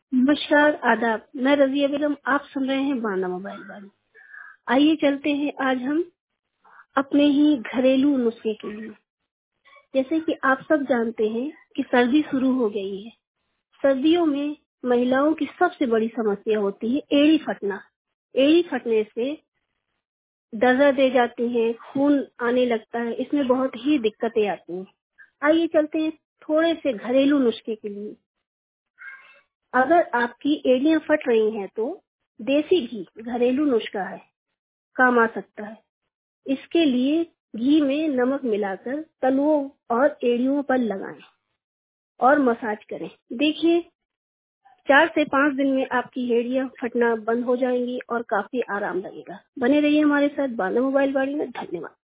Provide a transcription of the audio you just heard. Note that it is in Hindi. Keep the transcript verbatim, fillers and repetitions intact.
नमस्कार, आदाब। मैं रज़िया बेगम, आप सुन रहे हैं बांदा मोबाइल वाली। आइए चलते हैं आज हम अपने ही घरेलू नुस्खे के लिए। जैसे कि आप सब जानते हैं कि सर्दी शुरू हो गई है। सर्दियों में महिलाओं की सबसे बड़ी समस्या होती है एड़ी फटना। एड़ी फटने से दर्द दे जाती है, खून आने लगता है, इसमें बहुत ही दिक्कतें आती हैं। आइए चलते हैं थोड़े से घरेलू नुस्खे के लिए। अगर आपकी एड़ियां फट रही हैं तो देसी घी घरेलू नुस्खा है, काम आ सकता है। इसके लिए घी में नमक मिलाकर तलुओं और एड़ियों पर लगाएं और मसाज करें। देखिए, चार से पाँच दिन में आपकी एड़ियां फटना बंद हो जाएंगी और काफी आराम लगेगा। बने रहिए हमारे साथ बांदा मोबाइल वाली में। धन्यवाद।